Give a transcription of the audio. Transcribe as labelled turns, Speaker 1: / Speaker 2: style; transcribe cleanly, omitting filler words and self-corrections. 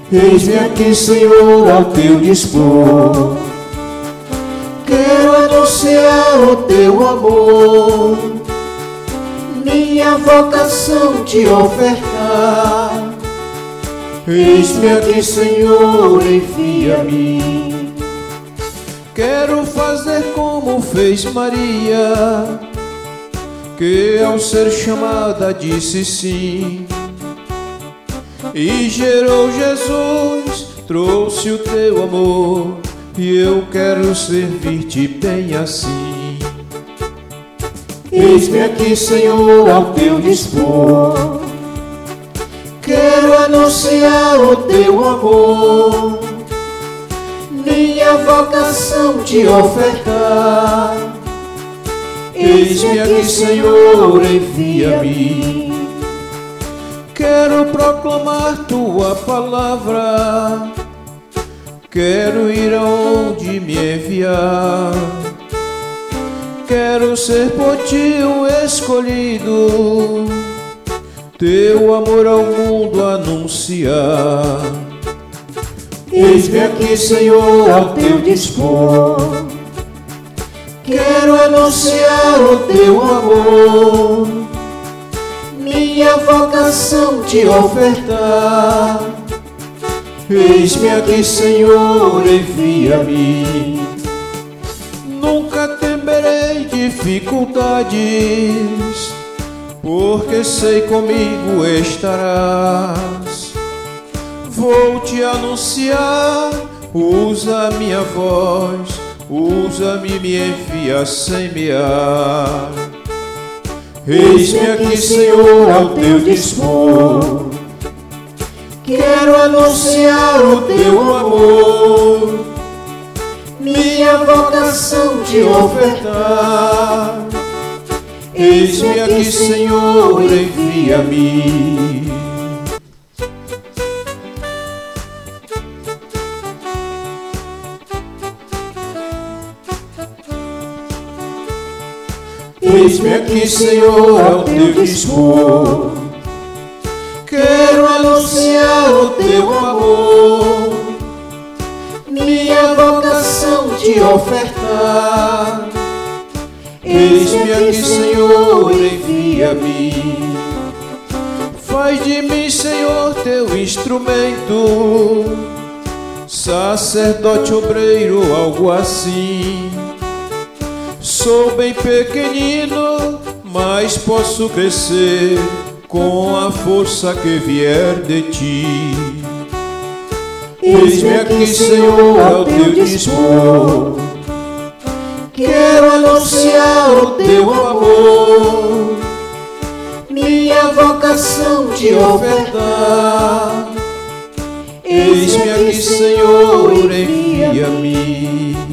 Speaker 1: Eis-me aqui, Senhor, ao teu dispor. Quero anunciar o teu amor, minha vocação te ofertar. Eis-me aqui, Senhor, envia-me.
Speaker 2: Quero fazer como fez Maria, que ao ser chamada disse sim, e gerou Jesus, trouxe o teu amor, e eu quero servir-te bem assim.
Speaker 1: Eis-me aqui, Senhor, ao teu dispor. Quero anunciar o teu amor, minha vocação te ofertar. Eis-me aqui, Senhor, envia-me.
Speaker 2: Quero proclamar tua palavra, quero ir aonde me enviar. Quero ser por ti o escolhido, teu amor ao mundo anunciar.
Speaker 1: Eis-me aqui, Senhor, ao teu dispor. Quero anunciar o teu amor, minha vocação te ofertar. Eis-me aqui, Senhor, envia-me.
Speaker 2: Nunca temerei dificuldades, porque sei comigo estarás. Vou te anunciar, usa a minha voz, usa-me, me envia sem mear.
Speaker 1: Eis-me aqui, Senhor, ao teu dispor. Quero anunciar o teu amor, minha vocação te ofertar. Eis-me aqui, Senhor, envia-me. Eis-me aqui, Senhor, ao teu dispor. Quero anunciar o teu amor, minha vocação te ofertar. Eis-me aqui, Senhor, envia-me.
Speaker 2: Faz de mim, Senhor, teu instrumento, sacerdote, obreiro, algo assim. Sou bem pequenino, mas posso crescer com a força que vier de ti.
Speaker 1: Eis-me aqui, Senhor, ao teu dispor. Quero anunciar o teu amor, minha vocação te ofertar.
Speaker 2: Eis-me aqui, Senhor, envia-me.